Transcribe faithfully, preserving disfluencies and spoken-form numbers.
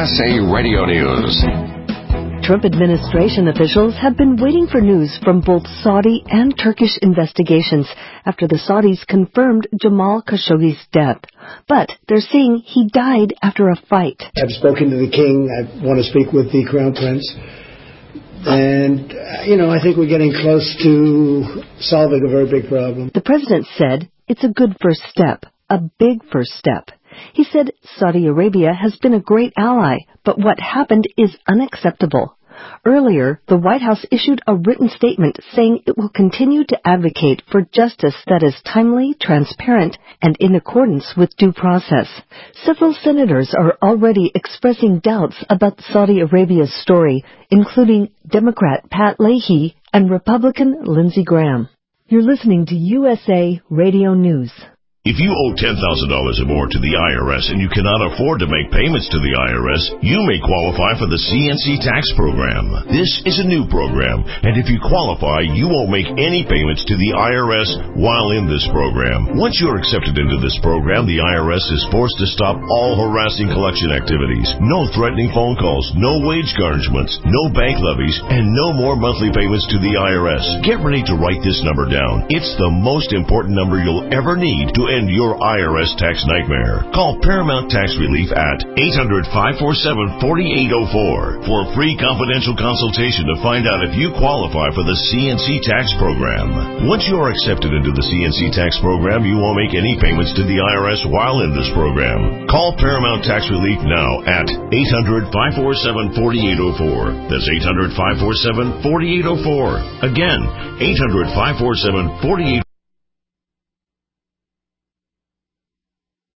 S A Radio News. Trump administration officials have been waiting for news from both Saudi and Turkish investigations after the Saudis confirmed Jamal Khashoggi's death. But they're saying he died after a fight. I've spoken to the king. I want to speak with the crown prince. And, uh, you know, I think we're getting close to solving a very big problem. The president said it's a good first step, a big first step. He said Saudi Arabia has been a great ally, but what happened is unacceptable. Earlier, the White House issued a written statement saying it will continue to advocate for justice that is timely, transparent, and in accordance with due process. Several senators are already expressing doubts about Saudi Arabia's story, including Democrat Pat Leahy and Republican Lindsey Graham. You're listening to U S A Radio News. If you owe ten thousand dollars or more to the I R S and you cannot afford to make payments to the I R S, you may qualify for the C N C tax program. This is a new program, and if you qualify, you won't make any payments to the I R S while in this program. Once you're accepted into this program, the I R S is forced to stop all harassing collection activities. No threatening phone calls, no wage garnishments, no bank levies, and no more monthly payments to the I R S. Get ready to write this number down. It's the most important number you'll ever need to end your I R S tax nightmare. Call Paramount Tax Relief at eight hundred, five four seven, four eight zero four for a free confidential consultation to find out if you qualify for the C N C tax program. Once you are accepted into the C N C tax program, you won't make any payments to the I R S while in this program. Call Paramount Tax Relief now at eight hundred, five four seven, four eight zero four. That's eight hundred, five four seven, four eight zero four. Again, eight hundred, five four seven, four eight